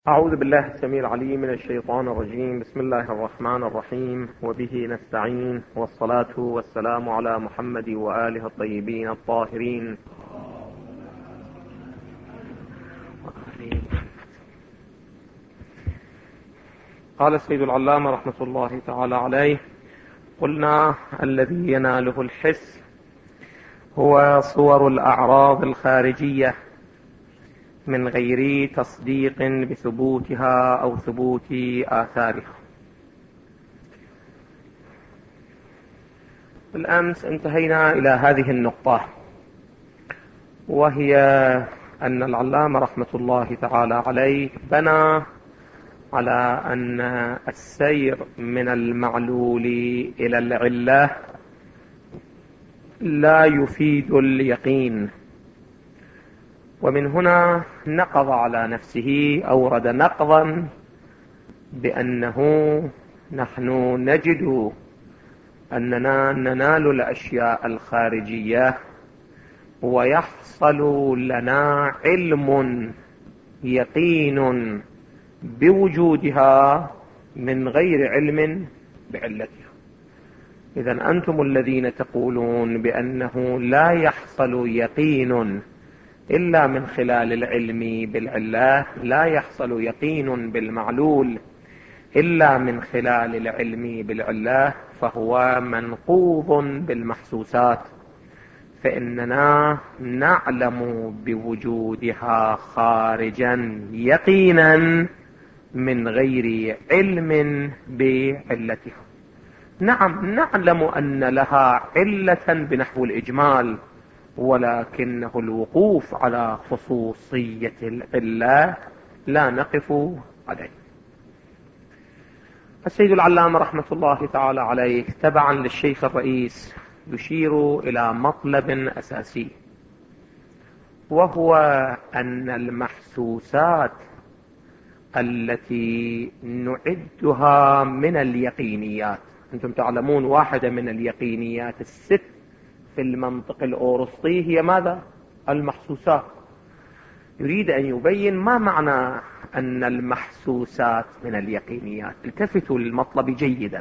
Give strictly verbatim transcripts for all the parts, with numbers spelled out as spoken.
أعوذ بالله السميع العليم من الشيطان الرجيم. بسم الله الرحمن الرحيم، وبه نستعين، والصلاة والسلام على محمد وآله الطيبين الطاهرين. قال السيد العلامة رحمة الله تعالى عليه: قلنا الذي يناله الحس هو صور الأعراض الخارجية من غير تصديق بثبوتها أو ثبوت آثارها. بالأمس انتهينا إلى هذه النقطة، وهي أن العلامة رحمة الله تعالى عليه بنى على أن السير من المعلول إلى العلة لا يفيد اليقين، ومن هنا نقض على نفسه، أورد نقضا بأنه نحن نجد أننا ننال الأشياء الخارجية ويحصل لنا علم يقين بوجودها من غير علم بعلتها. إذن أنتم الذين تقولون بأنه لا يحصل يقين إلا من خلال العلم بالعلة، لا يحصل يقين بالمعلول إلا من خلال العلم بالعلة، فهو منقوض بالمحسوسات، فإننا نعلم بوجودها خارجا يقينا من غير علم بعلتها. نعم، نعلم أن لها علة بنحو الإجمال، ولكنه الوقوف على خصوصية العلة لا نقف عليه. السيد العلامة رحمة الله تعالى عليه تبعا للشيخ الرئيس يشير إلى مطلب أساسي، وهو أن المحسوسات التي نعدها من اليقينيات، أنتم تعلمون واحدة من اليقينيات الست في المنطق الأورسطي هي ماذا؟ المحسوسات. يريد أن يبين ما معنى أن المحسوسات من اليقينيات. التفتوا للمطلب جيدا.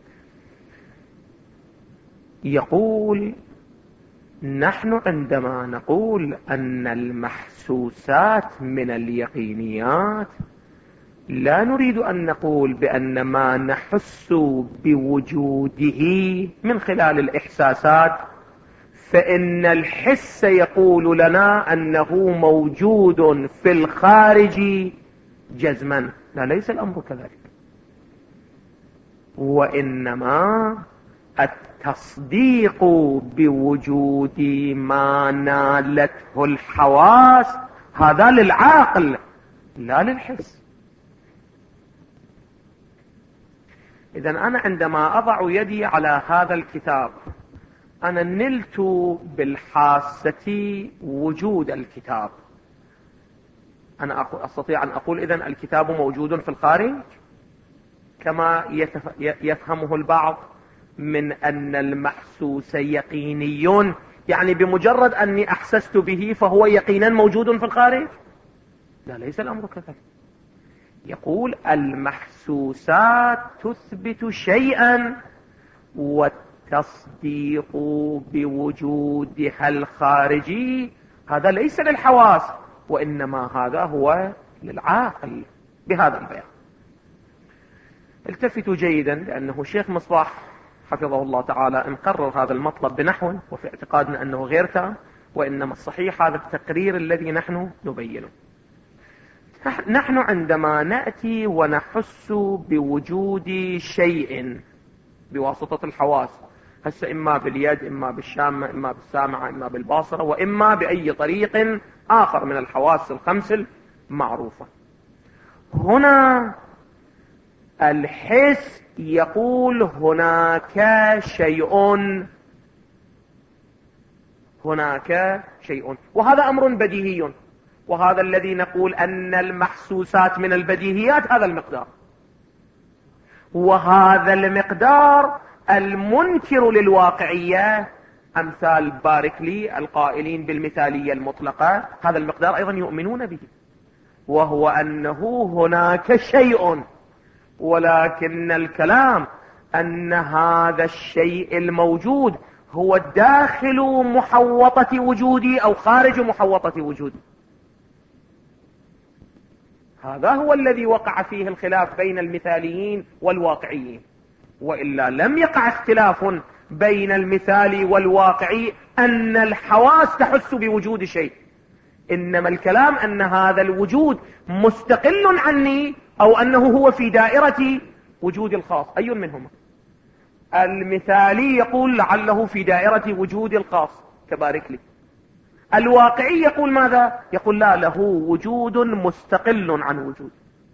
يقول: نحن عندما نقول أن المحسوسات من اليقينيات لا نريد أن نقول بأن ما نحس بوجوده من خلال الإحساسات فإن الحس يقول لنا أنه موجود في الخارج جزما. لا، ليس الأمر كذلك، وإنما التصديق بوجود ما نالته الحواس هذا للعقل لا للحس. إذن أنا عندما أضع يدي على هذا الكتاب أنا نلت بالحاسة وجود الكتاب. أنا أستطيع أن أقول إذن الكتاب موجود في الخارج كما يفهمه البعض من أن المحسوس يقيني، يعني بمجرد أني أحسست به فهو يقينا موجود في الخارج. لا، ليس الأمر كذلك. يقول المحسوسات تثبت شيئا والتصديق بوجودها الخارجي هذا ليس للحواس، وإنما هذا هو للعاقل بهذا البيان. التفتوا جيدا، لأنه شيخ مصباح حفظه الله تعالى ان قرر هذا المطلب بنحو، وفي اعتقادنا أنه غير تام، وإنما الصحيح هذا التقرير الذي نحن نبينه. نحن عندما نأتي ونحس بوجود شيء بواسطة الحواس، هسه إما باليد، إما بالشامة، إما بالسامعة، إما بالباصرة، وإما بأي طريق آخر من الحواس الخمس المعروفة، هنا الحس يقول هناك شيء، هناك شيء، وهذا أمر بديهي، وهذا الذي نقول أن المحسوسات من البديهيات هذا المقدار، وهذا المقدار المنكر للواقعية أمثال باركلي القائلين بالمثالية المطلقة هذا المقدار أيضا يؤمنون به. وهو أنه هناك شيء، ولكن الكلام أن هذا الشيء الموجود هو داخل محوطة وجودي أو خارج محوطة وجودي. هذا هو الذي وقع فيه الخلاف بين المثاليين والواقعيين، وإلا لم يقع اختلاف بين المثالي والواقعي أن الحواس تحس بوجود شيء، إنما الكلام أن هذا الوجود مستقل عني أو أنه هو في دائرة وجود الخاص. أي منهما؟ المثالي يقول لعله في دائرة وجود الخاص تبارك لي. الواقعي يقول ماذا؟ يقول لا، له وجود مستقل عن وجود.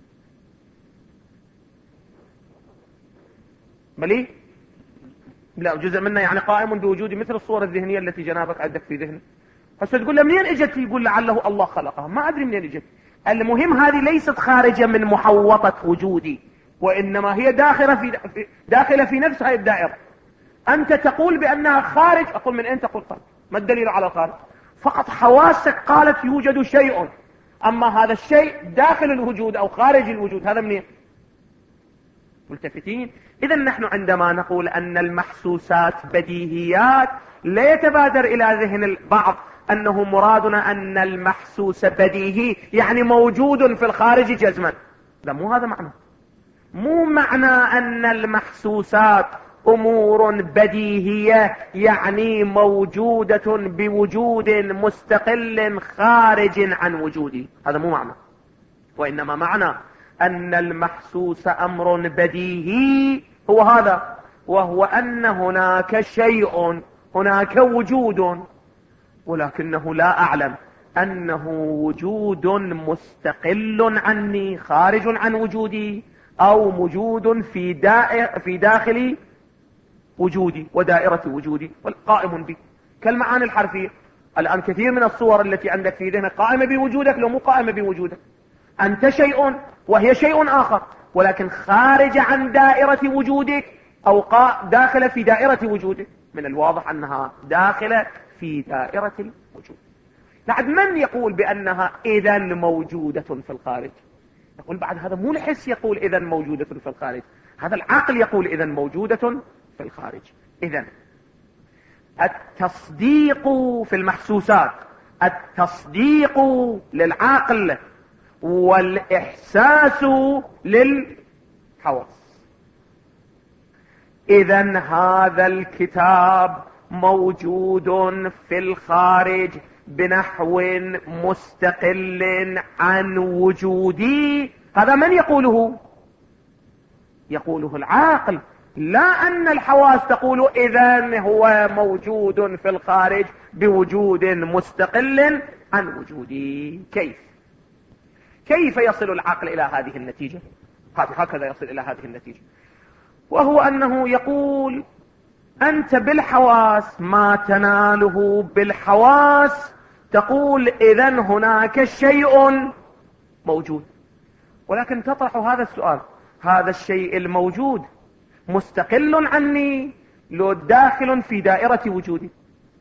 ملي؟ لا، جزء منه يعني قائم بوجودي، مثل الصورة الذهنية التي جنابك عندك في ذهنك. هسه تقول له منين اجت؟ يقول لعله الله خلقها. ما ادري منين اجت. المهم هذه ليست خارجة من محوطة وجودي، وانما هي داخلة في داخلة في نفس هذه الدائرة. انت تقول بانها خارج، اقول من اين تقول خارج؟ ما الدليل على الخارج؟ فقط حواسك قالت يوجد شيء، اما هذا الشيء داخل الوجود او خارج الوجود هذا منين؟ ملتفتين؟ اذا نحن عندما نقول ان المحسوسات بديهيات لا يتبادر الى ذهن البعض انه مرادنا ان المحسوس بديهي يعني موجود في الخارج جزما. لا، مو هذا معنى. مو معنى ان المحسوسات امور بديهية يعني موجودة بوجود مستقل خارج عن وجودي، هذا مو معنى. وانما معنى ان المحسوس امر بديهي هو هذا، وهو ان هناك شيء، هناك وجود، ولكنه لا اعلم انه وجود مستقل عني خارج عن وجودي او موجود في دائر في داخل وجودي ودائرة وجودي والقائم به، كالمعاني الحرفية. الان كثير من الصور التي عندك في ذهنك قائمة بوجودك لو مو قائمة بوجودك. انت شيء وهي شيء اخر، ولكن خارج عن دائرة وجودك او داخلة في دائرة وجودك. من الواضح انها داخلة في دائرة الوجود. بعد من يقول بانها اذا موجودة في الخارج؟ يقول بعد هذا مو الحس يقول اذا موجودة في الخارج، هذا العقل يقول اذا موجودة في الخارج. اذا التصديق في المحسوسات، التصديق للعقل والاحساس للحواس. اذا هذا الكتاب موجود في الخارج بنحو مستقل عن وجودي. هذا من يقوله؟ يقوله العاقل، لا ان الحواس تقول اذا هو موجود في الخارج بوجود مستقل عن وجودي. كيف كيف يصل العقل الى هذه النتيجة؟ هكذا يصل الى هذه النتيجة، وهو انه يقول انت بالحواس ما تناله بالحواس تقول اذا هناك شيء موجود، ولكن تطرح هذا السؤال: هذا الشيء الموجود مستقل عني لو داخل في دائرة وجودي؟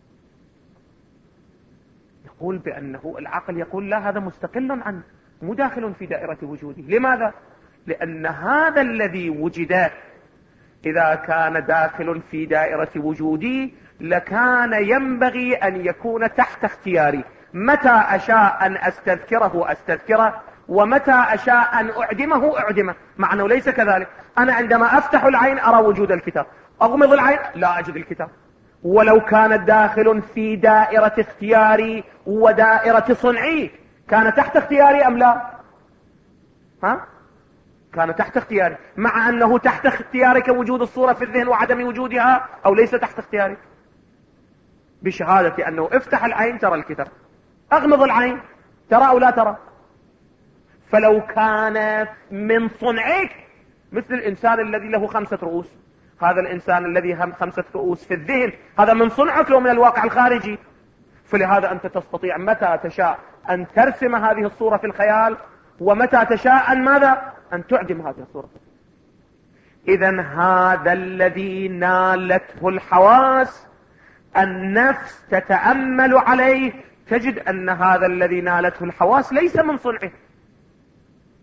يقول بأنه العقل يقول لا، هذا مستقل عني مو داخل في دائرة وجودي. لماذا؟ لأن هذا الذي وجد إذا كان داخل في دائرة وجودي لكان ينبغي أن يكون تحت اختياري، متى أشاء أن أستذكره أستذكره، ومتى أشاء أن أعدمه أعدمه. مع أنه ليس كذلك. أنا عندما أفتح العين أرى وجود الكتاب، أغمض العين لا أجد الكتاب، ولو كان داخل في دائرة اختياري ودائرة صنعي كان تحت اختياري أم لا؟ ها؟ كان تحت اختياري، مع أنه تحت اختيارك وجود الصورة في الذهن وعدم وجودها، أو ليس تحت اختيارك؟ بشهادة أنه افتح العين ترى الكتاب، أغمض العين ترى أو لا ترى. فلو كان من صنعك مثل الإنسان الذي له خمسة رؤوس، هذا الإنسان الذي هم خمسة رؤوس في الذهن هذا من صنعك لو من الواقع الخارجي. فلهذا أنت تستطيع متى تشاء أن ترسم هذه الصورة في الخيال، ومتى تشاء أن ماذا؟ أن تعدم هذه الصورة. إذن هذا الذي نالته الحواس النفس تتأمل عليه تجد أن هذا الذي نالته الحواس ليس من صنعه،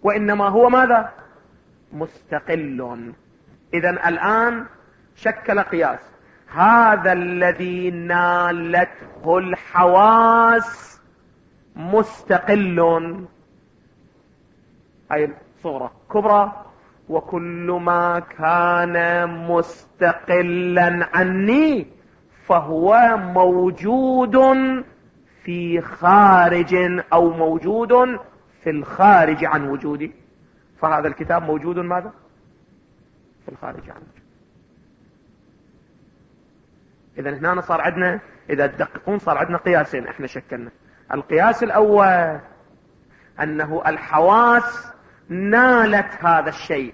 وإنما هو ماذا؟ مستقل. إذن الآن شكل قياس. هذا الذي نالته الحواس مستقل، أي صورة كبرى. وكل ما كان مستقلا عني فهو موجود في خارج أو موجود في الخارج عن وجودي. فهذا الكتاب موجود ماذا؟ في الخارج عن وجودي. إذن هنا صار عندنا، إذا تدققون صار عندنا قياسين احنا شكلنا. القياس الأول أنه الحواس نالت هذا الشيء،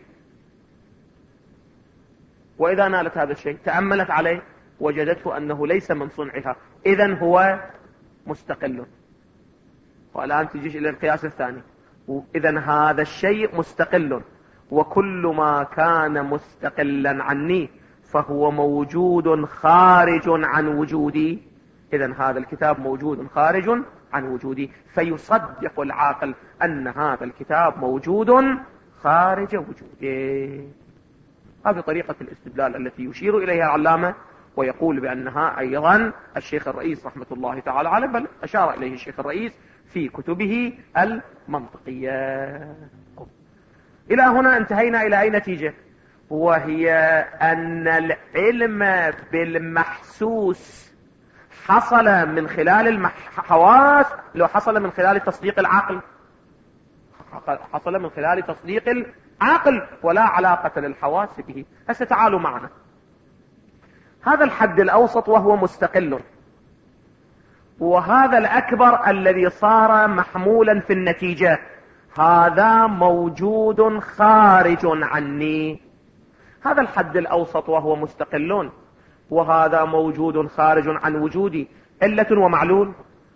وإذا نالت هذا الشيء تأملت عليه وجدته أنه ليس من صنعها، إذن هو مستقل. والآن تجيش إلى القياس الثاني. إذن هذا الشيء مستقل، وكل ما كان مستقلا عني فهو موجود خارج عن وجودي. إذن هذا الكتاب موجود خارج عن وجودي، فيصدق العاقل أن هذا الكتاب موجود خارج وجودي. هذه طريقة الاستدلال التي يشير إليها العلامة، ويقول بأنها أيضا الشيخ الرئيس رحمة الله تعالى عليه، بل أشار إليه الشيخ الرئيس في كتبه المنطقية. إلى هنا انتهينا إلى أي نتيجة؟ وهي أن العلم بالمحسوس حصل من خلال الحواس، لو حصل من خلال تصديق العقل، حصل من خلال تصديق العقل ولا علاقة للحواس به. هسه تعالوا معنا. هذا الحد الأوسط وهو مستقل، وهذا الأكبر الذي صار محمولا في النتيجة، هذا موجود خارج عني. هذا الحد الأوسط وهو مستقل، وهذا موجود خارج عن وجودي، علة ومعلول؟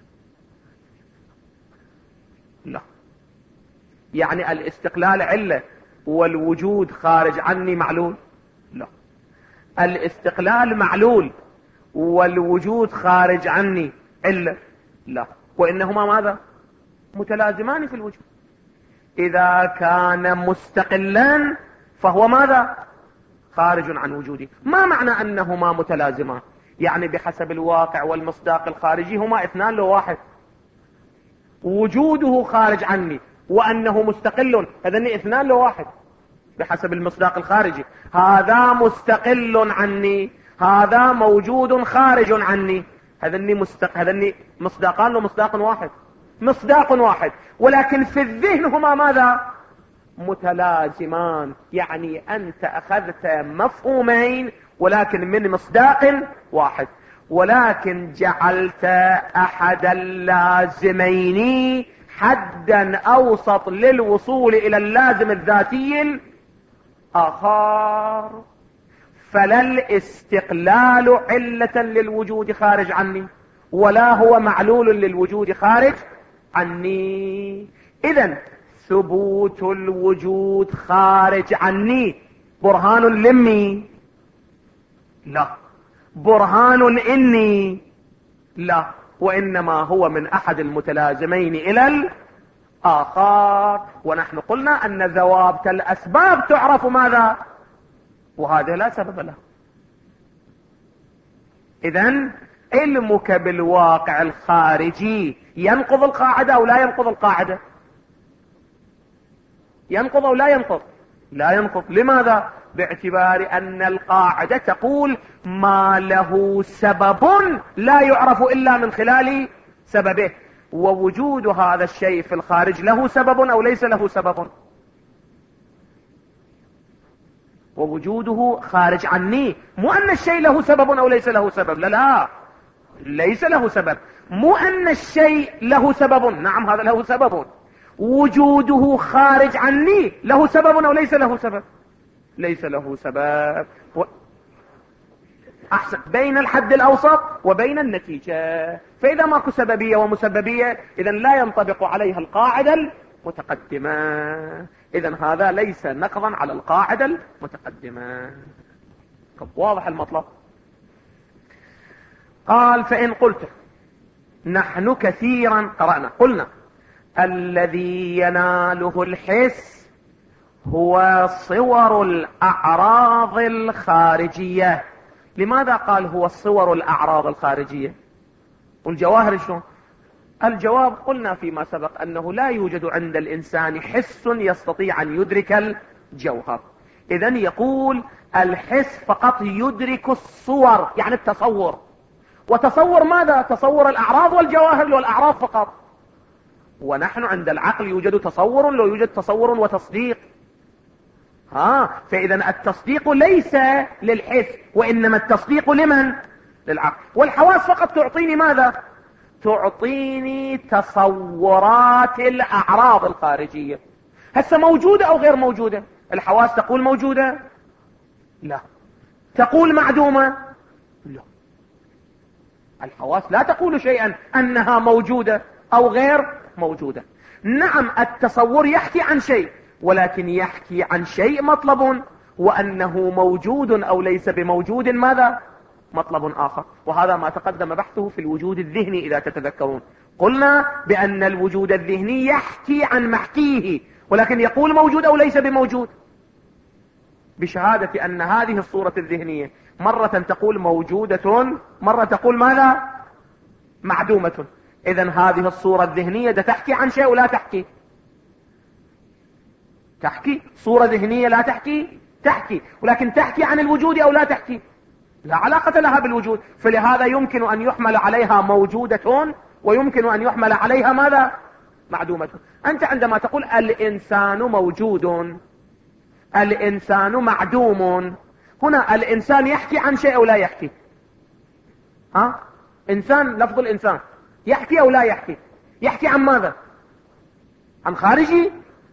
لا. يعني الاستقلال علة والوجود خارج عني معلول؟ لا. الاستقلال معلول والوجود خارج عني علة؟ لا. وإنهما ماذا؟ متلازمان في الوجود. إذا كان مستقلا فهو ماذا؟ خارج عن وجودي. ما معنى أنهما متلازمان؟ يعني بحسب الواقع والمصداق الخارجي هما اثنان لو واحد. وجوده خارج عني وأنه مستقل، هذين اثنان لو واحد بحسب المصداق الخارجي. هذا مستقل عني، هذا موجود خارج عني، هذين مستق... هذين مصداقان لو مصداق واحد؟ مصداق واحد، ولكن في الذهن هما ماذا؟ متلازمان. يعني أنت أخذت مفهومين ولكن من مصداق واحد، ولكن جعلت أحد اللازمين حدا أوسط للوصول إلى اللازم الذاتي الآخر. فلا الاستقلال علة للوجود خارج عني، ولا هو معلول للوجود خارج عني. إذن ثبوت الوجود خارج عني برهان لمي؟ لا. برهان إني؟ لا. وإنما هو من أحد المتلازمين إلى الآخر. ونحن قلنا أن ذوابت الأسباب تعرف ماذا؟ وهذا لا سبب له. إذن علمك بالواقع الخارجي ينقض القاعدة أو لا ينقض القاعدة؟ ينقض أو لا ينقض؟ لا ينقض. لماذا؟ باعتبار أن القاعدة تقول ما له سبب لا يعرف إلا من خلال سببه. ووجود هذا الشيء في الخارج له سبب أو ليس له سبب؟ ووجوده خارج عني، مو أن الشيء له سبب أو ليس له سبب، لا لا، ليس له سبب. مو أن الشيء له سبب، نعم هذا له سبب. وجوده خارج عني له سبب أو ليس له سبب؟ ليس له سبب. و... أحسن، بين الحد الأوسط وبين النتيجة. فإذا ماكو سببية ومسببية إذن لا ينطبق عليها القاعدة المتقدمة. إذن هذا ليس نقضا على القاعدة المتقدمة. واضح المطلب؟ قال فإن قلت نحن كثيرا قرأنا قلنا الذي يناله الحس هو صور الأعراض الخارجية. لماذا قال هو صور الأعراض الخارجية؟ والجواهر شلون؟ الجواب قلنا فيما سبق أنه لا يوجد عند الإنسان حس يستطيع أن يدرك الجوهر. إذن يقول الحس فقط يدرك الصور، يعني التصور. وتصور ماذا؟ تصور الأعراض والجواهر والأعراض فقط. ونحن عند العقل يوجد تصور، لا يوجد تصور وتصديق. ها فإذا التصديق ليس للحس، وإنما التصديق لمن؟ للعقل. والحواس فقط تعطيني ماذا؟ تعطيني تصورات الأعراض الخارجية. هسه موجودة أو غير موجودة؟ الحواس تقول موجودة؟ لا. تقول معدومة؟ لا. الحواس لا تقول شيئا أنها موجودة أو غير موجودة. نعم التصور يحكي عن شيء، ولكن يحكي عن شيء مطلب، وأنه موجود أو ليس بموجود ماذا؟ مطلب آخر. وهذا ما تقدم بحثه في الوجود الذهني إذا تتذكرون. قلنا بأن الوجود الذهني يحكي عن محكيه، ولكن يقول موجود أو ليس بموجود، بشهادة أن هذه الصورة الذهنية مرة تقول موجودة، مرة تقول ماذا؟ معدومة. إذن هذه الصورة الذهنية ده تحكي عن شيء ولا تحكي؟ تحكي. صورة ذهنية لا تحكي؟ تحكي. ولكن تحكي عن الوجود أو لا تحكي؟ لا علاقة لها بالوجود. فلهذا يمكن أن يحمل عليها موجودة، ويمكن أن يحمل عليها ماذا؟ معدومة. أنت عندما تقول الإنسان موجود، الإنسان معدوم، هنا الإنسان يحكي عن شيء أو لا يحكي؟ ها؟ إنسان، لفظ الإنسان يحكي أو لا يحكي؟ يحكي عن ماذا؟ عن خارجي؟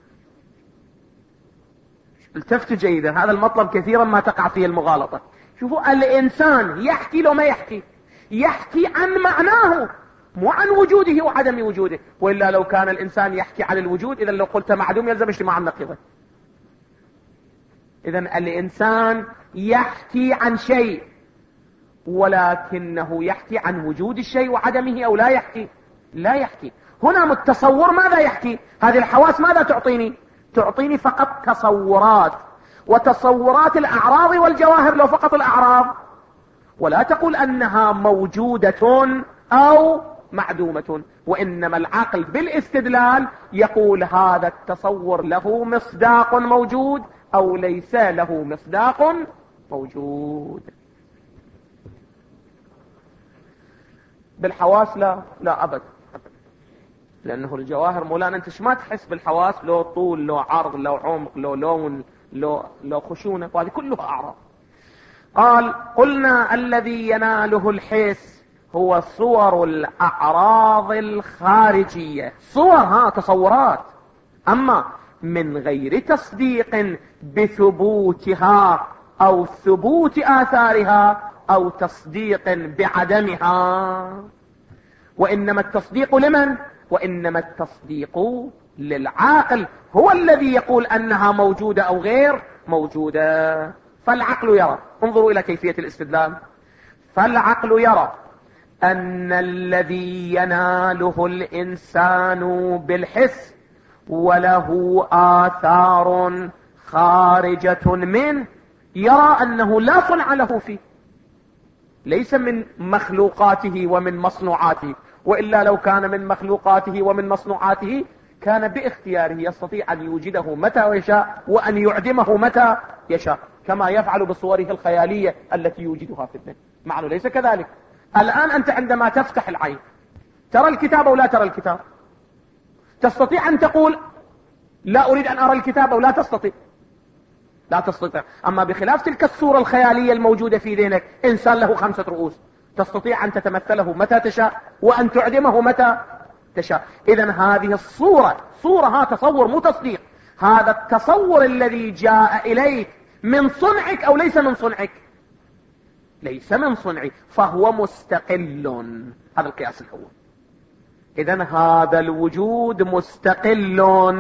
التفتوا جيدا، هذا المطلب كثيرا ما تقع فيه المغالطة. شوفوا الإنسان يحكي لو ما يحكي؟ يحكي عن معناه، مو عن وجوده وعدم وجوده. وإلا لو كان الإنسان يحكي عن الوجود، إذا لو قلت معدوم يلزم اجتماع النقيضة. إذن الإنسان يحكي عن شيء، ولكنه يحكي عن وجود الشيء وعدمه أو لا يحكي؟ لا يحكي. هنا التصور ماذا يحكي؟ هذه الحواس ماذا تعطيني؟ تعطيني فقط تصورات، وتصورات الأعراض والجواهر لو فقط الأعراض، ولا تقول أنها موجودة أو معدومة. وإنما العقل بالاستدلال يقول هذا التصور له مصداق موجود أو ليس له مصداق موجود. بالحواس لا، لا أبدا، لأنه الجواهر مولانا أنت ما تحس بالحواس، لو طول، لو عرض، لو عمق، لو لون، لو, لو خشونة، وهذه كلها أعراض. قال قلنا الذي يناله الحس هو صور الأعراض الخارجية. صور، ها، تصورات، أما من غير تصديق بثبوتها أو ثبوت آثارها أو تصديق بعدمها. وإنما التصديق لمن؟ وإنما التصديق للعاقل، هو الذي يقول أنها موجودة أو غير موجودة. فالعقل يرى، انظروا إلى كيفية الاستدلال، فالعقل يرى أن الذي يناله الإنسان بالحس وله آثار خارجة منه، يرى أنه لا صنع له فيه، ليس من مخلوقاته ومن مصنوعاته. وإلا لو كان من مخلوقاته ومن مصنوعاته كان باختياره يستطيع أن يوجده متى يشاء وأن يعدمه متى يشاء، كما يفعل بصوره الخيالية التي يوجدها في الذهن. معنى ليس كذلك. الآن أنت عندما تفتح العين ترى الكتاب أو لا ترى الكتاب؟ تستطيع أن تقول لا أريد أن أرى الكتاب أو لا تستطيع؟ لا تستطيع. أما بخلاف تلك الصورة الخيالية الموجودة في ذهنك، إنسان له خمسة رؤوس، تستطيع أن تتمثله متى تشاء وأن تعدمه متى تشاء. إذن هذه الصورة صورة، ها، تصور مو تصديق. هذا التصور الذي جاء إليك من صنعك أو ليس من صنعك؟ ليس من صنعي، فهو مستقل. هذا القياس الأول. إذن هذا الوجود مستقل.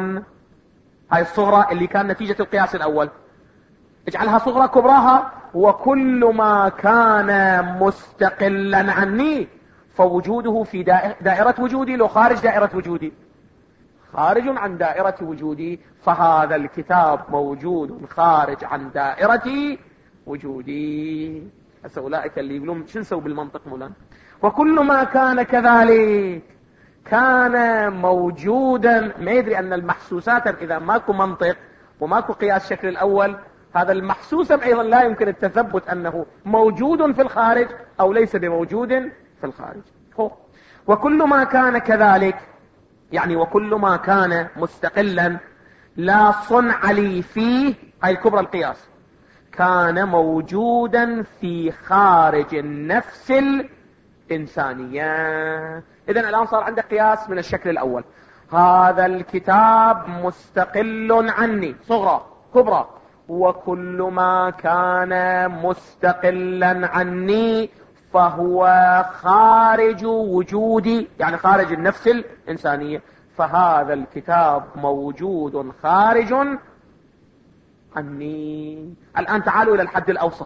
هاي الصغرى اللي كان نتيجة القياس الأول، اجعلها صغرى كبراها. وكل ما كان مستقلا عني فوجوده في دائرة وجودي، لو خارج دائرة وجودي. خارج عن دائرة وجودي، فهذا الكتاب موجود خارج عن دائرة وجودي. هسه أولئك اللي يقولون شو نسوي بالمنطق مولانا؟ وكل ما كان كذلك كان موجودا. ما يدري أن المحسوسات إذا ماكو منطق وماكو قياس الشكل الأول، هذا المحسوس أيضا لا يمكن التثبت أنه موجود في الخارج أو ليس بموجود في الخارج. هو وكل ما كان كذلك، يعني وكل ما كان مستقلا لا صنع لي فيه، هاي الكبرى القياس، كان موجودا في خارج النفس الإنسانية. إذن الآن صار عندك قياس من الشكل الأول، هذا الكتاب مستقل عني، صغرى كبرى، وكل ما كان مستقلا عني فهو خارج وجودي، يعني خارج النفس الإنسانية، فهذا الكتاب موجود خارج عني. الآن تعالوا إلى الحد الأوسط.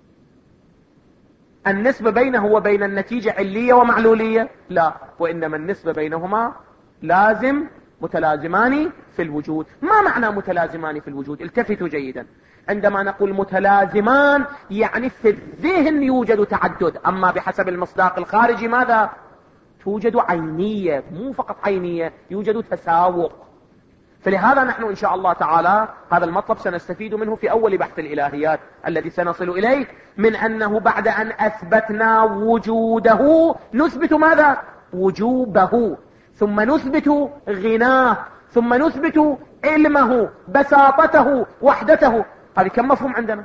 النسبة بينه وبين النتيجة علية ومعلولية؟ لا، وإنما النسبة بينهما لازم، متلازمان في الوجود. ما معنى متلازمان في الوجود؟ التفتوا جيدا. عندما نقول متلازمان يعني في الذهن يوجد تعدد، أما بحسب المصداق الخارجي ماذا؟ توجد عينية، مو فقط عينية، يوجد تساوق. فلهذا نحن إن شاء الله تعالى هذا المطلب سنستفيد منه في أول بحث الإلهيات الذي سنصل إليه، من أنه بعد أن أثبتنا وجوده نثبت ماذا؟ وجوبه، ثم نثبت غناه، ثم نثبت علمه، بساطته، وحدته. هذه كم مفهوم عندنا؟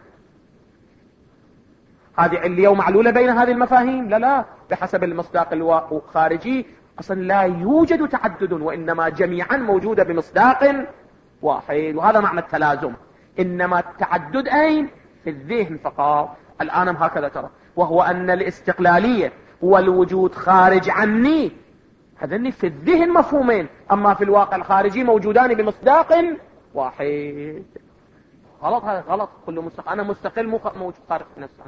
هذه علية ومعلولة بين هذه المفاهيم؟ لا لا، بحسب المصداق الخارجي أصلا لا يوجد تعدد، وإنما جميعا موجودة بمصداق واحد، وهذا معنى التلازم. إنما التعدد أين؟ في الذهن فقط. الآن هكذا ترى، وهو أن الاستقلالية والوجود خارج عني، هذني في الذهن مفهومين، أما في الواقع الخارجي موجودان بمصداق واحد. غلط، هذا غلط. كل مستقل، أنا مستقل مو موجود خارج نفسه.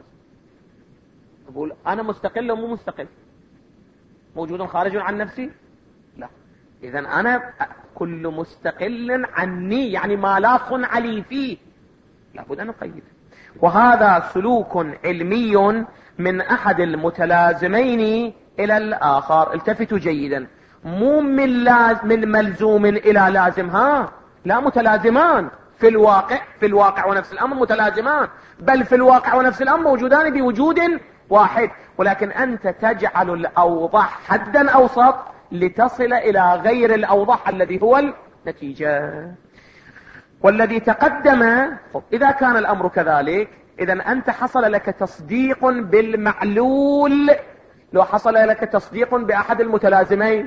أقول أنا مستقل ومو مستقل، موجود خارج عن نفسي؟ لا. إذا أنا كل مستقل عني، يعني ما لا صنع لي فيه، لابد أن نقيد. وهذا سلوك علمي من أحد المتلازمين إلى الآخر. التفتوا جيدا، مو من, لاز من ملزوم إلى لازم، ها لا، متلازمان في الواقع، في الواقع ونفس الأمر متلازمان، بل في الواقع ونفس الأمر موجودان بوجود واحد، ولكن أنت تجعل الأوضح حدا أوسط لتصل إلى غير الأوضح الذي هو النتيجة. والذي تقدم، إذا كان الأمر كذلك، إذا أنت حصل لك تصديق بالمعلول. لو حصل لك تصديق بأحد المتلازمين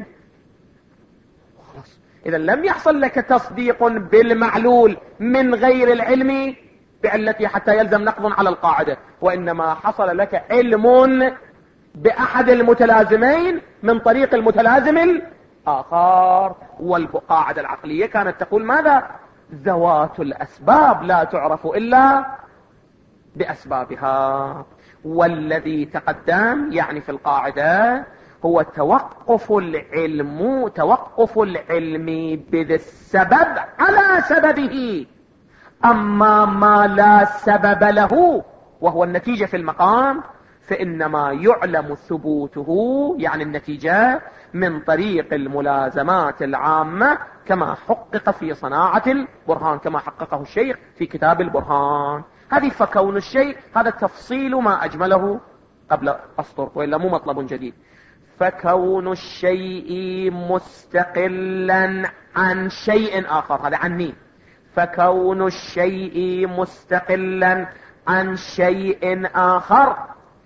خلاص. إذا لم يحصل لك تصديق بالمعلول من غير العلم بعلته حتى يلزم نقض على القاعدة، وإنما حصل لك علم بأحد المتلازمين من طريق المتلازم الآخر. والقاعدة العقلية كانت تقول ماذا؟ ذوات الأسباب لا تعرف إلا بأسبابها. والذي تقدم يعني في القاعدة هو توقف العلم، توقف العلم بذي السبب على سببه. أما ما لا سبب له وهو النتيجة في المقام، فإنما يعلم ثبوته يعني النتيجة من طريق الملازمات العامة، كما حقق في صناعة البرهان، كما حققه الشيخ في كتاب البرهان. هذه فكون الشيء، هذا تفصيل ما أجمله قبل أسطر، وإلا مو مطلب جديد. فكون الشيء مستقلا عن شيء آخر، هذا عني. فكون الشيء مستقلا عن شيء آخر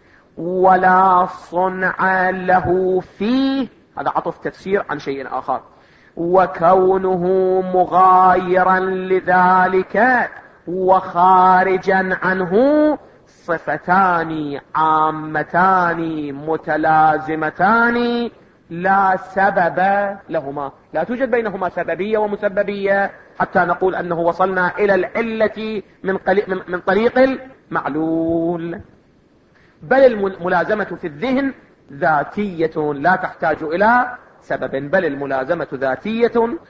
ولا صنع له فيه، هذا عطف تفسير عن شيء آخر. وكونه مغايرا لذلك وخارجا عنه صفتان عامتان متلازمتان لا سبب لهما، لا توجد بينهما سببية ومسببية حتى نقول أنه وصلنا إلى العلة من, من طريق المعلول. بل الملازمة في الذهن ذاتية لا تحتاج إلى سبب، بل الملازمة ذاتية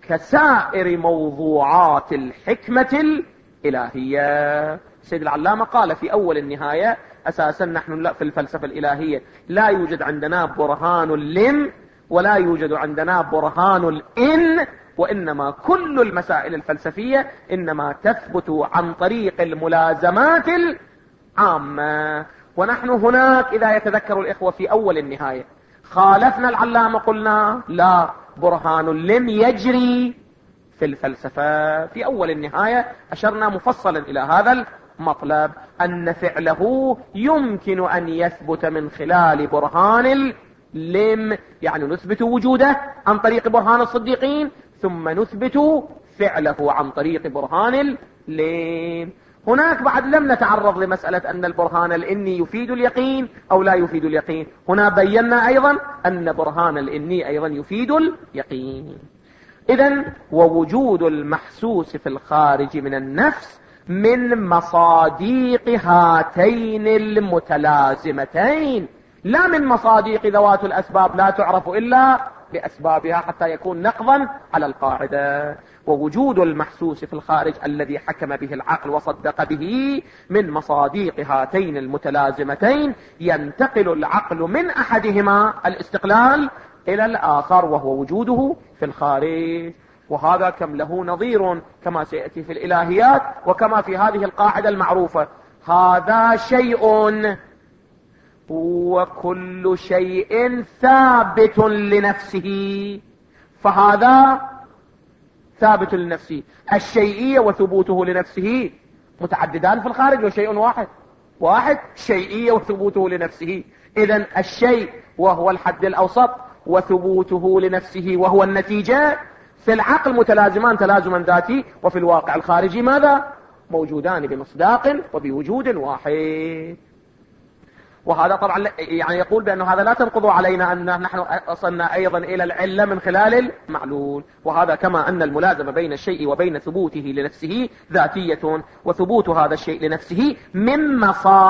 كسائر موضوعات الحكمة الإلهية. سيد العلامة قال في أول النهاية أساسا نحن لا في الفلسفة الإلهية لا يوجد عندنا برهان لم ولا يوجد عندنا برهان الإن، وإنما كل المسائل الفلسفية إنما تثبت عن طريق الملازمات العامة. ونحن هناك إذا يتذكر الإخوة في أول النهاية خالفنا العلامة، قلنا لا برهان لم يجري في الفلسفة. في أول النهاية أشرنا مفصلا إلى هذا المطلب، أن فعله يمكن أن يثبت من خلال برهان لم، يعني نثبت وجوده عن طريق برهان الصديقين ثم نثبت فعله عن طريق برهان لم. هناك بعد لم نتعرض لمسألة أن البرهان الإني يفيد اليقين أو لا يفيد اليقين. هنا بينا أيضا أن برهان الإني أيضا يفيد اليقين. إذن ووجود المحسوس في الخارج من النفس من مصاديق هاتين المتلازمتين، لا من مصاديق ذوات الأسباب لا تعرف إلا بأسبابها حتى يكون نقضا على القاعدة. ووجود المحسوس في الخارج الذي حكم به العقل وصدق به من مصاديق هاتين المتلازمتين ينتقل العقل من أحدهما الاستقلال إلى الآخر وهو وجوده في الخارج. وهذا كم له نظير كما سيأتي في الإلهيات وكما في هذه القاعدة المعروفة: هذا شيء وكل شيء ثابت لنفسه، فهذا ثابت لنفسه. الشيئية وثبوته لنفسه متعددان في الخارج وشيء واحد واحد شيئية وثبوته لنفسه. إذن الشيء وهو الحد الأوسط وثبوته لنفسه وهو النتيجة في العقل متلازمان تلازما ذاتي، وفي الواقع الخارجي ماذا؟ موجودان بمصداق وبوجود واحد. وهذا طبعا يعني يقول بأنه هذا لا تنقض علينا أن نحن وصلنا أيضا إلى العلة من خلال المعلول. وهذا كما أن الملازمة بين الشيء وبين ثبوته لنفسه ذاتية، وثبوت هذا الشيء لنفسه من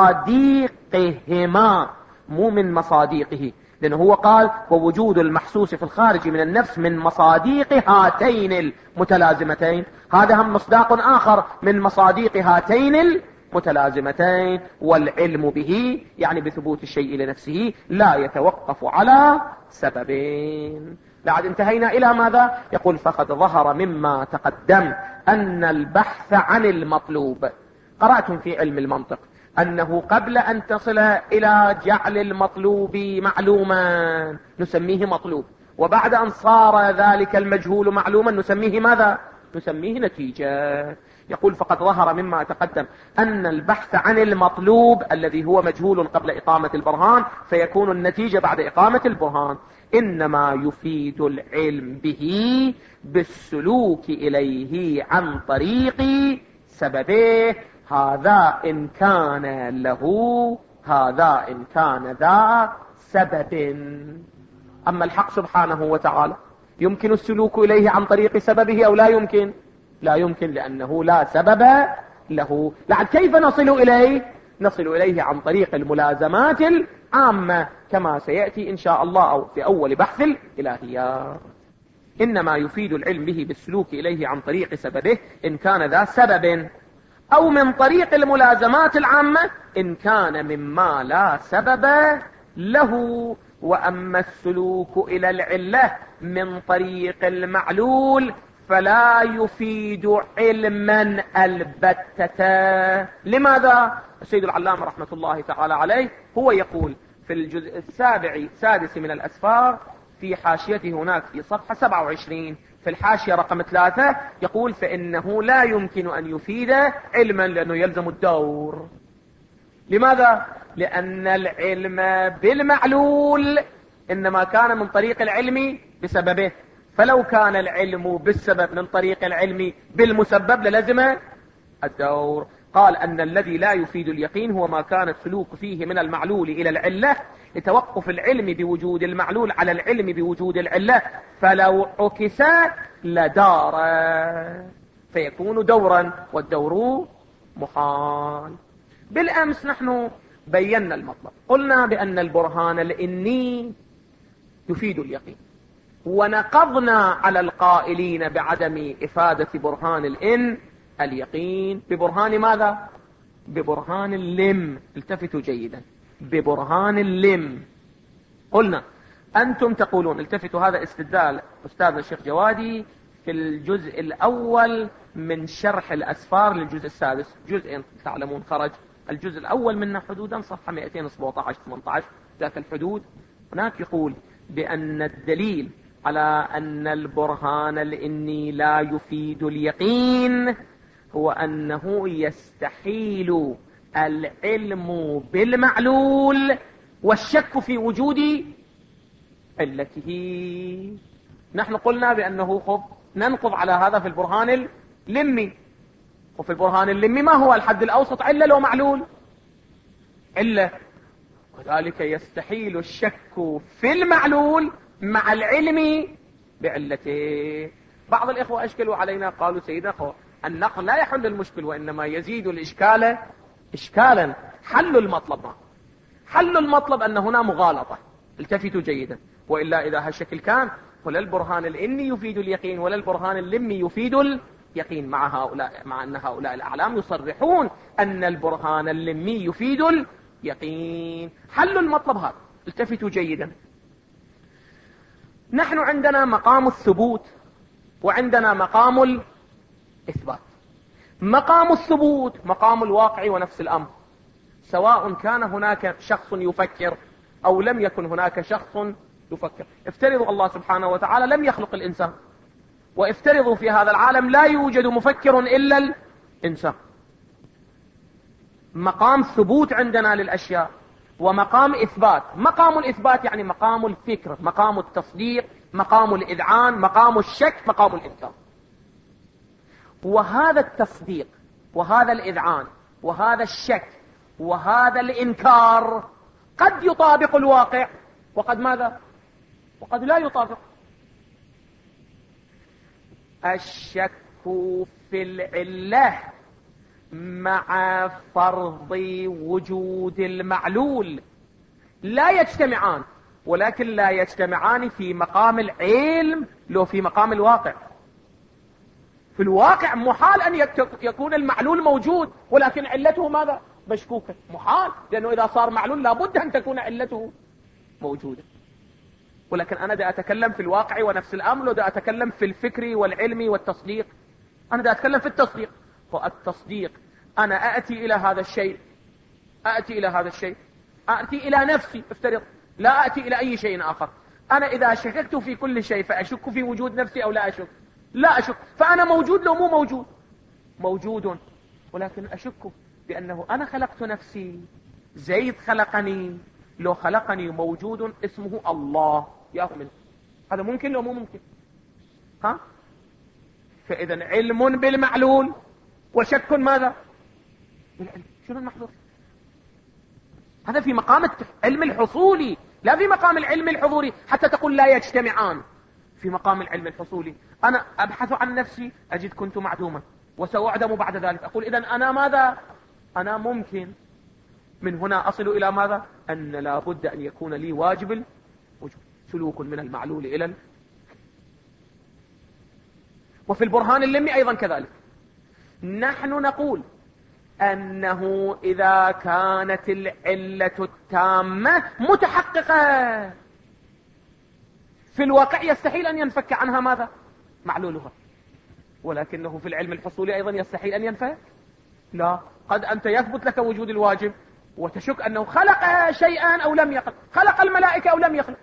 مصاديقهما مو من مصاديقه، لأنه هو قال ووجود المحسوس في الخارج من النفس من مصاديق هاتين المتلازمتين. هذا هم مصداق آخر من مصاديق هاتين متلازمتين. والعلم به يعني بثبوت الشيء لنفسه لا يتوقف على سببين. بعد انتهينا إلى ماذا؟ يقول فقد ظهر مما تقدم أن البحث عن المطلوب. قرأتم في علم المنطق أنه قبل أن تصل إلى جعل المطلوب معلوما نسميه مطلوب، وبعد أن صار ذلك المجهول معلوما نسميه ماذا؟ نسميه نتيجة. يقول فقد ظهر مما تقدم أن البحث عن المطلوب الذي هو مجهول قبل إقامة البرهان فيكون النتيجة بعد إقامة البرهان إنما يفيد العلم به بالسلوك إليه عن طريق سببه، هذا إن كان له هذا إن كان ذا سبب. أما الحق سبحانه وتعالى يمكن السلوك إليه عن طريق سببه أو لا يمكن؟ لا يمكن، لأنه لا سبب له. لعل كيف نصل إليه؟ نصل إليه عن طريق الملازمات العامة كما سيأتي إن شاء الله أو في أول بحث الإلهيات. إنما يفيد العلم به بالسلوك إليه عن طريق سببه إن كان ذا سبب، أو من طريق الملازمات العامة إن كان مما لا سبب له. وأما السلوك إلى العلة من طريق المعلول فلا يفيد علما البتة. لماذا؟ السيد العلامة رحمة الله تعالى عليه هو يقول في الجزء السابع السادس من الأسفار في حاشيته هناك في صفحة سبعة وعشرين في الحاشية رقم ثلاثة يقول فإنه لا يمكن أن يفيد علما لأنه يلزم الدور. لماذا؟ لأن العلم بالمعلول إنما كان من طريق العلم بسببه، فلو كان العلم بالسبب من طريق العلم بالمسبب للزم الدور. قال أن الذي لا يفيد اليقين هو ما كان السلوك فيه من المعلول إلى العلة لتوقف العلم بوجود المعلول على العلم بوجود العلة، فلو عكس لدار فيكون دورا، والدور محال. بالأمس نحن بينا المطلب، قلنا بأن البرهان الإني يفيد اليقين، ونقضنا على القائلين بعدم إفادة برهان الإن اليقين ببرهان ماذا؟ ببرهان اللم. التفتوا جيدا، ببرهان اللم. قلنا أنتم تقولون، التفتوا، هذا استدلال أستاذنا الشيخ جوادي في الجزء الأول من شرح الأسفار للجزء السادس، جزء تعلمون خرج الجزء الأول منه حدودا صفحة مئتين وسبعة عشر ثمانية عشر ذات الحدود. هناك يقول بأن الدليل على أن البرهان الإني لا يفيد اليقين هو أنه يستحيل العلم بالمعلول والشك في وجود علته. نحن قلنا بأنه خب ننقض على هذا في البرهان اللمي، وفي البرهان اللمي ما هو الحد الأوسط؟ علة لو معلول علة، وذلك يستحيل الشك في المعلول مع العلم بعلته. بعض الإخوة أشكلوا علينا قالوا سيدنا أخوة النقل لا يحل المشكل وإنما يزيد الإشكال إشكالا. حل المطلب ما حل المطلب أن هنا مغالطة، التفتوا جيدا، وإلا إذا هالشكل كان ولا البرهان الإني يفيد اليقين ولا البرهان اللمي يفيد اليقين، مع هؤلاء مع أن هؤلاء الأعلام يصرحون أن البرهان اللمي يفيد اليقين. حل المطلب هذا، التفتوا جيدا. نحن عندنا مقام الثبوت وعندنا مقام الإثبات. مقام الثبوت مقام الواقع ونفس الأمر، سواء كان هناك شخص يفكر أو لم يكن هناك شخص يفكر. افترضوا الله سبحانه وتعالى لم يخلق الإنسان، وافترضوا في هذا العالم لا يوجد مفكر إلا الإنسان. مقام ثبوت عندنا للأشياء ومقام إثبات. مقام الإثبات يعني مقام الفكر، مقام التصديق، مقام الإذعان، مقام الشك، مقام الإنكار. وهذا التصديق وهذا الإذعان وهذا الشك وهذا الإنكار قد يطابق الواقع وقد ماذا؟ وقد لا يطابق. الشك في العلة مع فرض وجود المعلول لا يجتمعان، ولكن لا يجتمعان في مقام العلم لو في مقام الواقع. في الواقع محال أن يكون المعلول موجود ولكن علته ماذا؟ مشكوكة. محال، لأنه إذا صار معلول لابد أن تكون علته موجودة. ولكن أنا دا أتكلم في الواقع ونفس الأمر، ودا أتكلم في الفكر والعلم والتصديق. أنا دا أتكلم في التصديق. فالتصديق أنا أأتي إلى هذا الشيء، أأتي إلى هذا الشيء، أأتي إلى نفسي، افترض لا أأتي إلى أي شيء آخر. أنا إذا شككت في كل شيء فأشك في وجود نفسي أو لا أشك؟ لا أشك. فأنا موجود لو مو موجود؟ موجود، ولكن أشك بأنه أنا خلقت نفسي، زيد خلقني، لو خلقني موجود اسمه الله يا من. هذا ممكن لو مو ممكن؟ ها؟ فإذا علم بالمعلول وشك ماذا؟ بالعلم. شنو المحظور؟ هذا في مقام العلم الحصولي، لا في مقام العلم الحضوري حتى تقول لا يجتمعان. في مقام العلم الحصولي أنا أبحث عن نفسي أجد كنت معدوما وسأعدم بعد ذلك، أقول إذن أنا ماذا؟ أنا ممكن. من هنا أصل إلى ماذا؟ أن لا بد أن يكون لي واجب الوجود، سلوك من المعلول إلى ال... وفي البرهان اللمي أيضا كذلك. نحن نقول أنه إذا كانت العلة التامة متحققة في الواقع يستحيل أن ينفك عنها ماذا؟ معلولها. ولكنه في العلم الحصولي أيضا يستحيل أن ينفك. لا، قد أنت يثبت لك وجود الواجب وتشك أنه خلق شيئا أو لم يخلق، خلق الملائكة أو لم يخلق.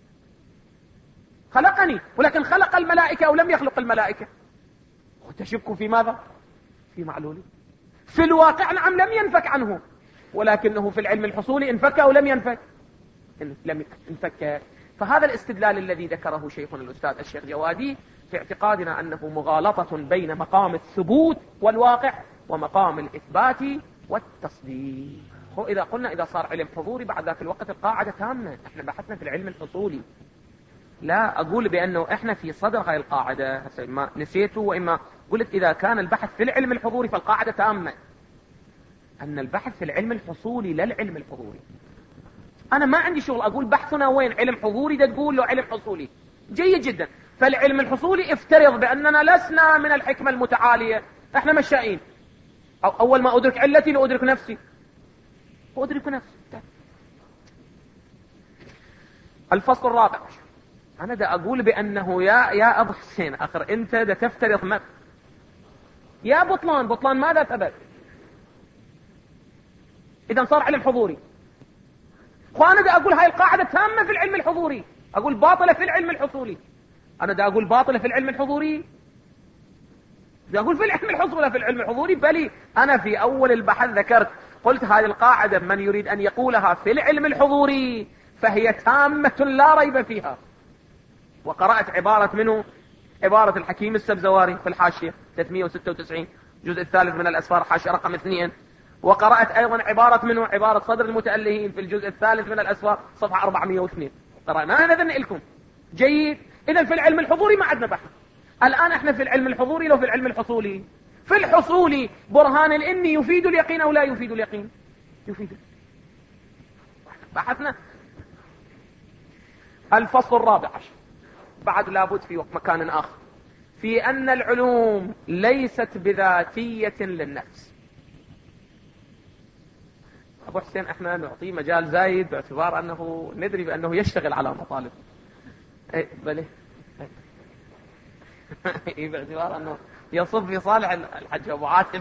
خلقني، ولكن خلق الملائكة أو لم يخلق الملائكة، وتشك في ماذا؟ في معلولي. في الواقع نعم لم ينفك عنه، ولكنه في العلم الحصولي انفك أو لم ينفك؟ لم ينفك. فهذا الاستدلال الذي ذكره شيخنا الأستاذ الشيخ جوادي في اعتقادنا أنه مغالطة بين مقام الثبوت والواقع ومقام الإثبات والتصديق. إذا قلنا إذا صار علم حضوري بعد ذاك الوقت القاعدة تامة. احنا بحثنا في العلم الحصولي، لا أقول بأنه احنا في صدر هاي القاعدة، ما نسيته وإما قلت إذا كان البحث في العلم الحضوري فالقاعدة تامة أن البحث في العلم الحصولي لا العلم الحضوري. أنا ما عندي شغل أقول بحثنا وين، علم حضوري ده تقول له علم حصولي. جيد جدا. فالعلم الحصولي افترض بأننا لسنا من الحكمة المتعالية، احنا مشائين. أو أول ما أدرك علتي لأدرك نفسي، أدرك نفسي. الفصل الرابع، أنا دا أقول بأنه يا يا أبو حسين أخر أنت دا تفترض ما يا بطلان. بطلان ماذا ثبت؟ إذا صار علم حضوري. وأنا دا أقول هاي القاعدة تامة في العلم الحضوري، أقول باطلة في العلم الحصولي. أنا دا أقول باطلة في العلم الحضوري، دا أقول في العلم الحصولي في العلم الحضوري. بل أنا في أول البحث ذكرت قلت هذه القاعدة من يريد أن يقولها في العلم الحضوري فهي تامة لا ريب فيها. وقرأت عبارة منه، عبارة الحكيم السبزواري في الحاشية ثلاثمئة وستة وتسعين الجزء الثالث من الأسفار حاشية رقم اثنين. وقرأت أيضا عبارة منه، عبارة صدر المتألهين في الجزء الثالث من الأسفار صفحة أربعمئة واثنين. قرأنا هذا لكم جيد. إذا في العلم الحضوري ما عندنا بحث. الآن احنا في العلم الحضوري لو في العلم الحصولي. في الحصولي برهان الإني يفيد اليقين أو لا يفيد اليقين؟ يفيد. بحثنا. الفصل الرابع عشر بعد لابد في وقت مكان آخر، في أن العلوم ليست بذاتية للنفس. أبو حسين احنا نعطيه مجال زايد باعتبار أنه ندري بأنه يشتغل على مطالب. اي بلي اي باعتبار أنه يصب في صالح الحج أبو عاصم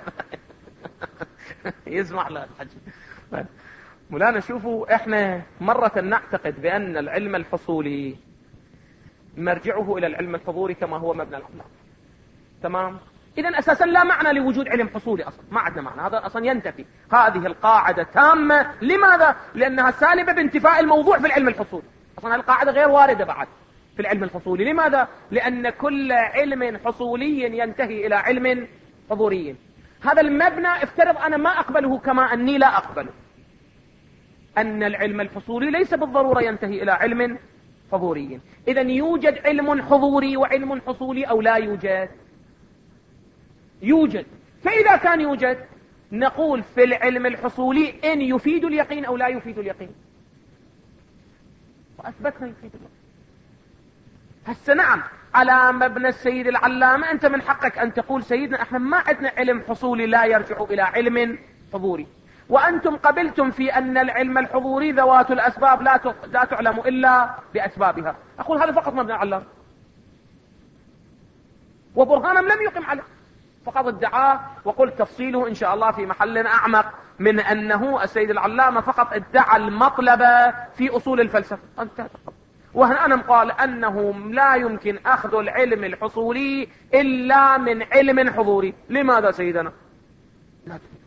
يسمح له الحج. مولانا شوفوا، احنا مرة نعتقد بأن العلم الحصولي مرجعه إلى العلم الحضوري كما هو مبنى الأخلاق. تمام؟ إذن أساسا لا معنى لوجود علم حصولي أصلا، ما عندنا معنى، هذا أصلا ينتفي. هذه القاعدة تامة. لماذا؟ لأنها سالبة بانتفاء الموضوع في العلم الحصولي. أصلا القاعدة غير واردة بعد في العلم الحصولي. لماذا؟ لأن كل علم حصولي ينتهي إلى علم حضوري. هذا المبنى افترض أنا ما أقبله كما أني لا أقبله، أن العلم الحصولي ليس بالضرورة ينتهي إلى علم حضوري. إذن يوجد علم حضوري وعلم حصولي أو لا يوجد؟ يوجد. فإذا كان يوجد نقول في العلم الحصولي إن يفيد اليقين أو لا يفيد اليقين، وأثبتنا يفيد اليقين. هسه نعم على مبنى السيد العلامة أنت من حقك أن تقول سيدنا احنا ما عندنا علم حصولي لا يرجع إلى علم حضوري، وأنتم قبلتم في أن العلم الحضوري ذوات الأسباب لا لا تعلم إلا بأسبابها. أقول هذا فقط مبنى علامة، وبرهانم لم يقم عليه، فقط ادعاه. وقلت تفصيله إن شاء الله في محل أعمق من أنه السيد العلامة فقط ادعى المطلب في أصول الفلسفة. انتهى. وهنا قال أنه لا يمكن أخذ العلم الحصولي إلا من علم حضوري. لماذا سيدنا؟ لا تفيد.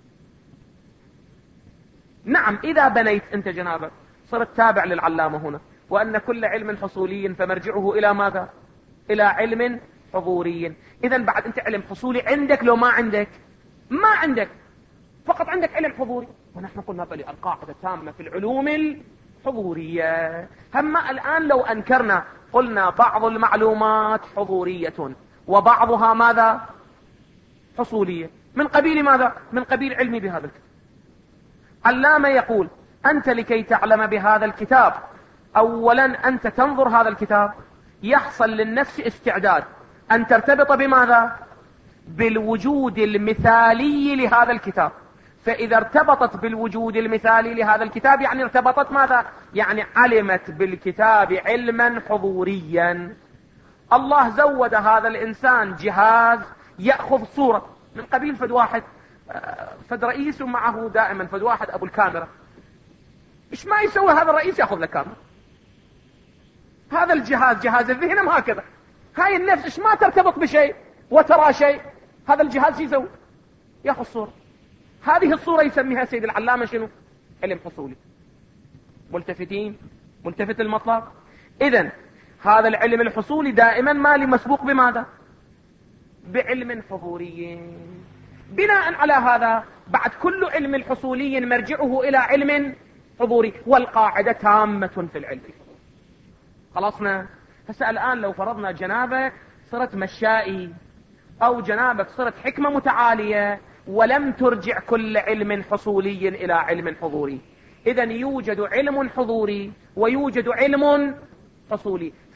نعم إذا بنيت أنت جنابك صرت تابع للعلامة هنا، وأن كل علم حصولي فمرجعه إلى ماذا؟ إلى علم حضوري. إذن بعد أنت علم حصولي عندك لو ما عندك؟ ما عندك، فقط عندك علم حضوري. ونحن قلنا بلي القاعدة تامة في العلوم الحضورية. هم الآن لو أنكرنا قلنا بعض المعلومات حضورية وبعضها ماذا؟ حصولية. من قبيل ماذا؟ من قبيل علمي بهذا الكتاب. علامة يقول أنت لكي تعلم بهذا الكتاب أولا أنت تنظر هذا الكتاب، يحصل للنفس استعداد أن ترتبط بماذا؟ بالوجود المثالي لهذا الكتاب. فإذا ارتبطت بالوجود المثالي لهذا الكتاب يعني ارتبطت ماذا؟ يعني علمت بالكتاب علما حضوريا. الله زود هذا الإنسان جهاز يأخذ صورة من قبيل فد واحد فد رئيس معه دائما فد واحد أبو الكاميرا. إيش ما يسوي هذا الرئيس؟ يأخذ لك كاميرا. هذا الجهاز جهاز الذهن هكذا. هاي النفس إيش ما ترتبط بشيء وترى شيء، هذا الجهاز يسوي؟ يأخذ صورة. هذه الصورة يسميها سيد العلامة شنو؟ علم حصولي. ملتفتين؟ ملتفت المطلب. إذن هذا العلم الحصولي دائما ما لي مسبوق بماذا؟ بعلم حضوري. بناء على هذا بعد كل علم حصولي مرجعه إلى علم حضوري، والقاعدة تامة في العلم. خلصنا. هسه الآن لو فرضنا جنابك صرت مشائي أو جنابك صرت حكمة متعالية ولم ترجع كل علم حصولي إلى علم حضوري، إذن يوجد علم حضوري ويوجد علم حصولي.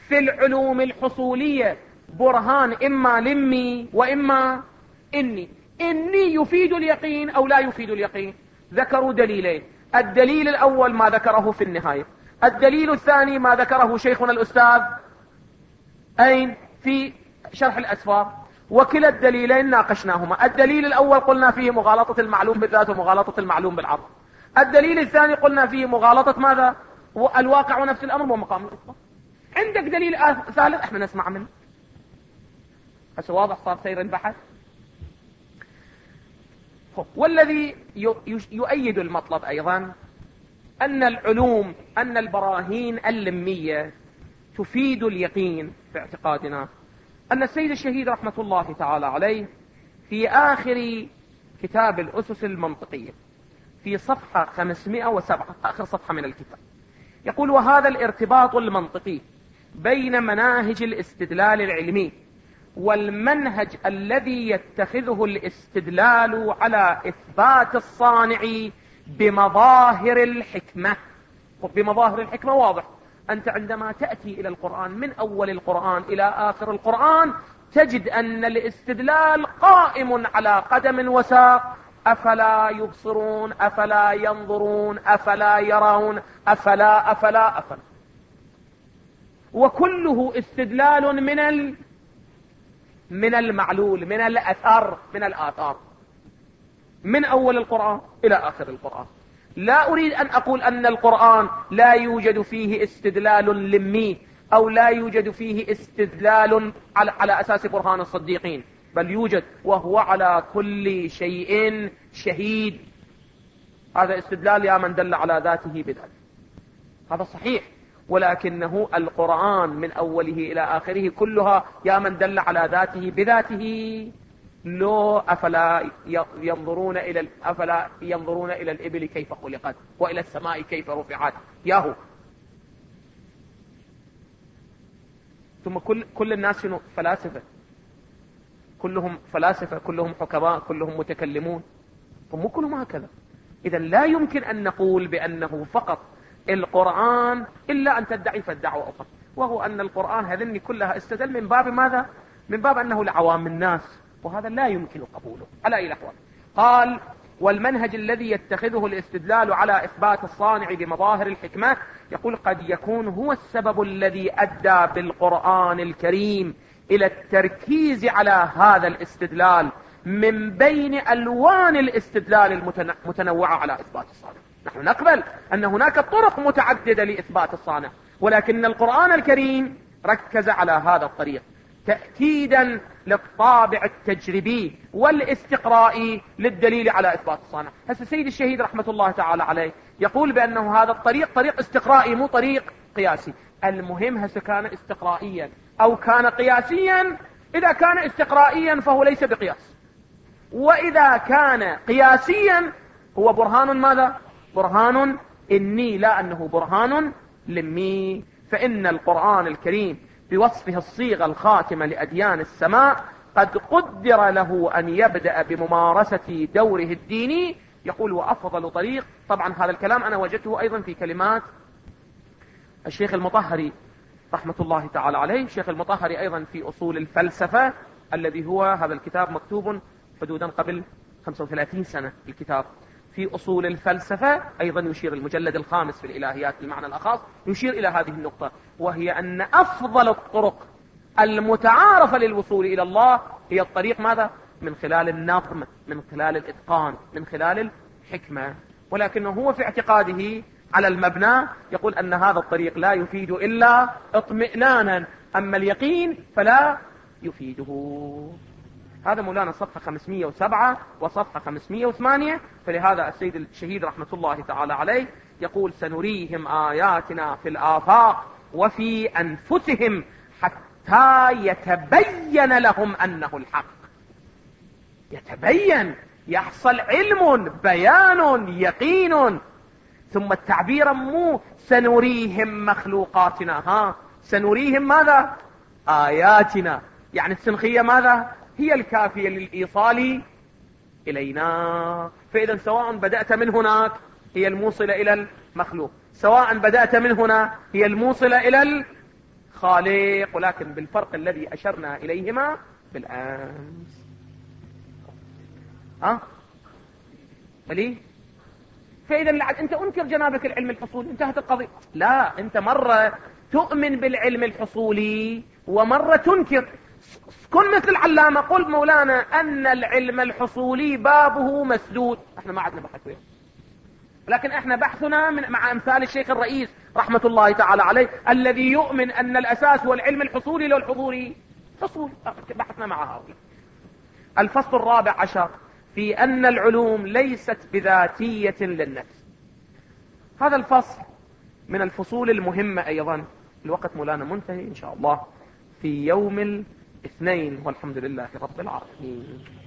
في العلوم الحصولية برهان إما لمي وإما إني. إني يفيد اليقين أو لا يفيد اليقين. ذكروا دليلين، الدليل الأول ما ذكره في النهاية، الدليل الثاني ما ذكره شيخنا الأستاذ أين في شرح الأسفار، وكلا الدليلين ناقشناهما. الدليل الأول قلنا فيه مغالطة المعلوم بالذات ومغالطة المعلوم بالعرض. الدليل الثاني قلنا فيه مغالطة ماذا؟ الواقع ونفس الأمر ومقام الإثبات. عندك دليل ثالث احنا نسمع منه. هسه واضح صار سير البحث. والذي يؤيد المطلب أيضا أن العلوم أن البراهين اللمية تفيد اليقين في اعتقادنا. أن السيد الشهيد رحمة الله تعالى عليه في آخر كتاب الأسس المنطقية في صفحة خمسمائة وسبعة، آخر صفحة من الكتاب، يقول: وهذا الارتباط المنطقي بين مناهج الاستدلال العلمي والمنهج الذي يتخذه الاستدلال على إثبات الصانع بمظاهر الحكمة. بمظاهر الحكمة واضح، أنت عندما تأتي إلى القرآن من أول القرآن إلى آخر القرآن تجد أن الاستدلال قائم على قدم وساق. أفلا يبصرون، أفلا ينظرون، أفلا يرون، أفلا أفلا أفلا، وكله استدلال من ال... من المعلول، من الأثر، من الآثار، من أول القرآن إلى آخر القرآن. لا أريد أن أقول أن القرآن لا يوجد فيه استدلال لمي أو لا يوجد فيه استدلال على, على أساس برهان الصديقين، بل يوجد، وهو على كل شيء شهيد. هذا استدلال يا من دل على ذاته بذاته، هذا صحيح، ولكنه القرآن من أوله إلى آخره كلها يا من دل على ذاته بذاته. لو أفلا ينظرون إلى أفلا ينظرون إلى الإبل كيف خلقت وإلى السماء كيف رفعت ياهو. ثم كل كل الناس فلاسفة، كلهم فلاسفة، كلهم حكماء، كلهم متكلمون، فمو كلهم هكذا. إذا لا يمكن أن نقول بأنه فقط القرآن إلا أن تدعي فالدعوة أخرى، وهو أن القرآن هذني كلها استدل من باب ماذا؟ من باب أنه لعوام الناس، وهذا لا يمكن قبوله على أي الأحوال. قال: والمنهج الذي يتخذه الاستدلال على إثبات الصانع بمظاهر الحكمة، يقول: قد يكون هو السبب الذي أدى بالقرآن الكريم إلى التركيز على هذا الاستدلال من بين ألوان الاستدلال المتنوعة على إثبات الصانع. نحن نقبل أن هناك طرق متعددة لإثبات الصانع، ولكن القرآن الكريم ركز على هذا الطريق تأكيدا للطابع التجريبي والاستقرائي للدليل على إثبات الصانع. هسه السيد الشهيد رحمة الله تعالى عليه يقول بأنه هذا الطريق طريق استقرائي مو طريق قياسي. المهم هسه كان استقرائيا أو كان قياسيا. إذا كان استقرائيا فهو ليس بقياس، وإذا كان قياسيا هو برهان ماذا؟ برهان إني، لا أنه برهان لمي. فإن القرآن الكريم بوصفه الصيغة الخاتمة لأديان السماء قد قدر له أن يبدأ بممارسة دوره الديني. يقول: وأفضل طريق. طبعا هذا الكلام أنا وجدته أيضا في كلمات الشيخ المطهري رحمة الله تعالى عليه. الشيخ المطهري أيضا في أصول الفلسفة، الذي هو هذا الكتاب مكتوب حدودا قبل خمسة وثلاثين سنة. الكتاب في أصول الفلسفة أيضا يشير، المجلد الخامس في الإلهيات بالمعنى الأخص، يشير إلى هذه النقطة، وهي أن أفضل الطرق المتعارفة للوصول إلى الله هي الطريق ماذا؟ من خلال النظم، من خلال الإتقان، من خلال الحكمة. ولكنه هو في اعتقاده على المبنى يقول أن هذا الطريق لا يفيد إلا اطمئنانا، أما اليقين فلا يفيده. هذا مولانا صفحة خمسمائة وسبعة وصفحة خمسمائة وثمانية. فلهذا السيد الشهيد رحمة الله تعالى عليه يقول: سنريهم آياتنا في الآفاق وفي أنفسهم حتى يتبين لهم أنه الحق. يتبين، يحصل علم، بيان، يقين. ثم التعبير مو سنريهم مخلوقاتنا، ها سنريهم ماذا؟ آياتنا. يعني السنخية ماذا؟ هي الكافية للإيصال إلينا. فإذا سواء بدأت من هناك هي الموصلة إلى المخلوق، سواء بدأت من هنا هي الموصلة إلى خالق، ولكن بالفرق الذي أشرنا إليهما بالأمس. أه؟ ليه؟ فإذا أنت أنكر جنابك العلم الحصولي، انتهت القضية. لا، أنت مرة تؤمن بالعلم الحصولي ومرة تنكر. كن مثل العلامة، قل مولانا أن العلم الحصولي بابه مسدود، احنا ما عدنا بحث فيه، لكن احنا بحثنا من مع امثال الشيخ الرئيس رحمة الله تعالى عليه الذي يؤمن ان الاساس هو العلم الحصولي لو الحضوري حصول، بحثنا مع هؤلاء. الفصل الرابع عشر في ان العلوم ليست بذاتية للنفس. هذا الفصل من الفصول المهمة ايضا. الوقت مولانا منتهي ان شاء الله في يوم الاثنين، والحمد لله رب العالمين.